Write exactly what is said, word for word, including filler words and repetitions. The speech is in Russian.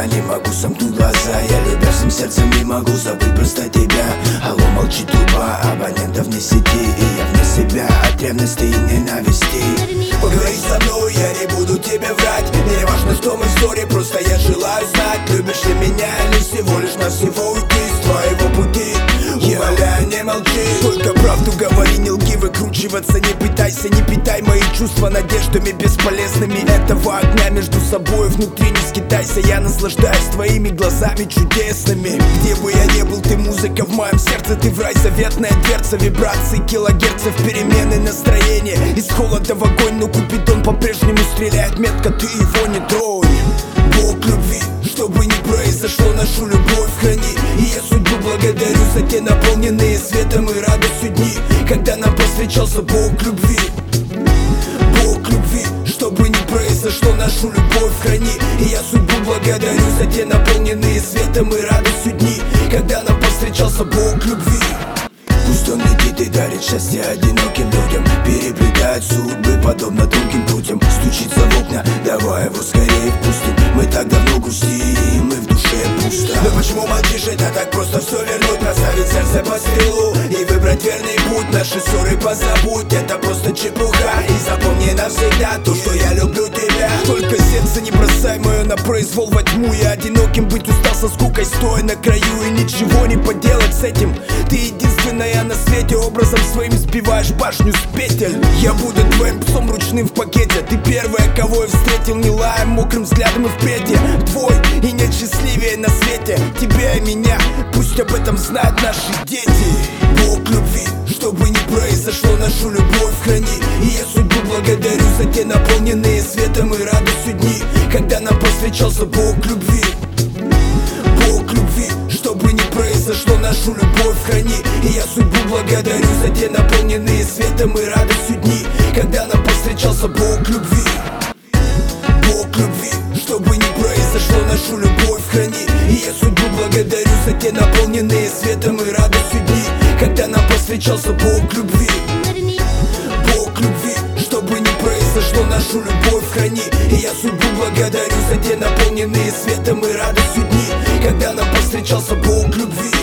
не могу сомкнуть глаза. Я любя всем сердцем не могу забыть просто тебя. Алло, молчит труба, абонентов вне сети, и я вне себя от ревности и ненависти. Поговори со мной, я не буду тебе врать. Мне не важно, что мы в ссоре, просто я желаю знать, любишь ли меня или всего лишь навсего уйти с твоего пути. Умоляю, не молчи, только правду говори, не лги, выкручиваться не пытайся. Не питай мои чувства надеждами бесполезными. Этого огня между собой внутри не скитайся. Я наслаждаюсь твоими глазами чудесными. Где бы я ни был, ты музыка в моем сердце. Ты в рай, заветная дверца, вибрации килогерцев, перемены настроения. Из холода в огонь, но Купидон по-прежнему стреляет метко, ты его не тронь. Бог любви, что бы ни произошло, нашу любовь храни. И я судьбу благодарю за те наполненные светом и радостью дни, когда нам повстречался Бог любви. Бог любви, что бы ни произошло, нашу любовь храни. И я судьбу благодарю за те наполненные светом и радостью дни, когда нам повстречался Бог любви. Пусть он летит и дарит счастье одиноким людям, переплетает судьбы подобно тонким путям. Стучится в окна, давай его скорее впустим. Мы так давно грустим, и в душе пусто. Но почему молчишь, это так просто все вернуть, поставить сердце по стрелу и выбрать верный путь. Наши ссоры позабудь, это просто чепуха. И запомни навсегда то, что я люблю тебя. Только сердце не бросай мое на произвол во тьму. Я одиноким быть устал со скукой, стоя на краю, и ничего не поделать с этим. Ты единственная на свете, образом своим сбиваешь башню с петель. Я буду твоим псом ручным в пакете. Ты первая, кого я встретил не лаем, мокрым взглядом и впредь. Я твой и нет счастливее на свете тебя и меня, пусть об этом знают наши дети. Бог любви, что бы ни произошло, нашу любовь храни. И я судьбу благодарю за те наполненные светом и радостью дни, когда нам повстречался Бог любви. Бог любви, что бы ни произошло, нашу любовь храни. И я судьбу благодарю за те наполненные светом и радостью дни, когда нам повстречался Бог любви. Бог любви, что бы ни произошло, нашу любовь храни. И я судьбу благодарю за те наполненные светом и радостью дни, когда нам повстречался Бог любви. Бог любви, что бы ни произошло, нашу любовь храни. И я судьбу благодарю за те наполненные светом и радостью дни, когда нам повстречался Бог любви.